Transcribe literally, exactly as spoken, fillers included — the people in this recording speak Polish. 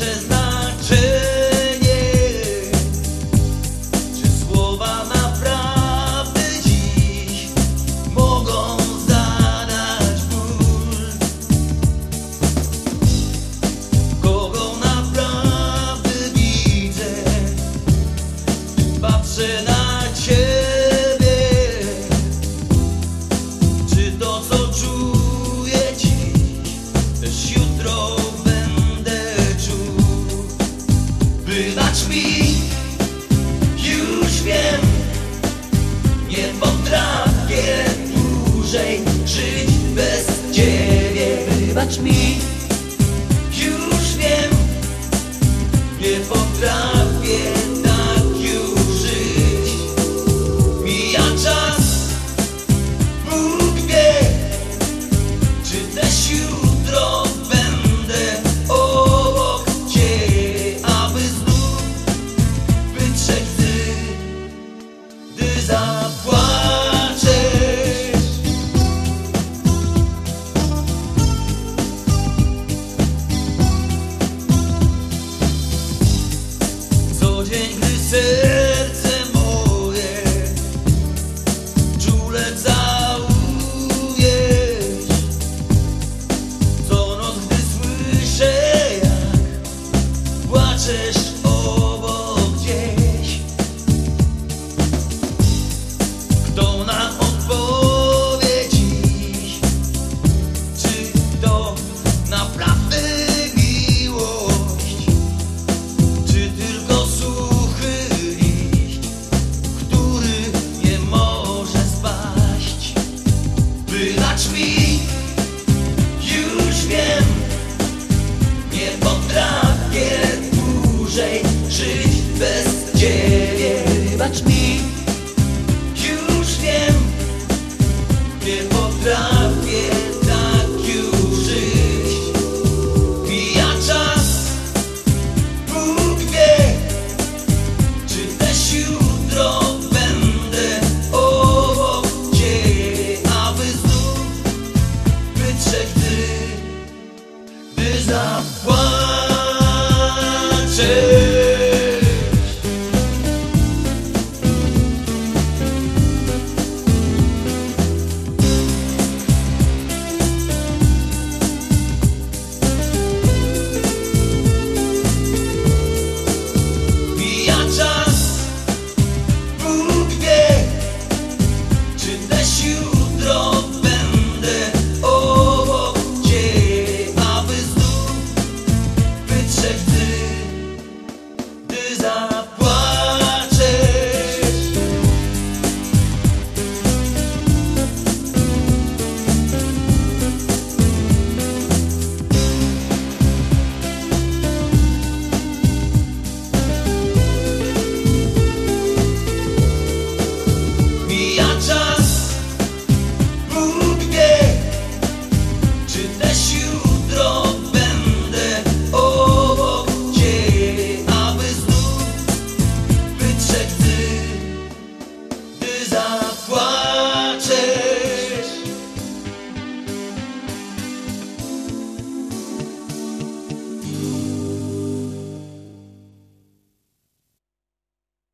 przeznaczenie? Czy słowa naprawdę dziś mogą zadać ból? Kogo naprawdę widzę, gdy patrzę na Ciebie? Czy to, co czuję dziś, też jutro będę czuł? Wybacz mi, już wiem, nie potrafię dłużej żyć bez Ciebie. Wybacz mi, już wiem, nie potrafię tak już żyć. Mija czas, Bóg wie, czy też jutro będę obok Ciebie, aby znów wytrzeć łzy, gdy zapłaczesz. Co dzień, gdy serce moje czule całujesz, co noc, gdy słyszę, jak płaczesz obok gdzieś. Kto nam odpowie dziś, czy to naprawdę miłość, czy tylko suchy liść, który nie może spaść? Wybacz mi, już wiem, nie potrafię dłużej żyć bez Ciebie. Wybacz mi, już wiem, nie potrafię tak już żyć. Mija czas, Bóg wie, czy też jutro będę obok Ciebie, aby znów wytrzeć łzy, gdy zapłaczesz.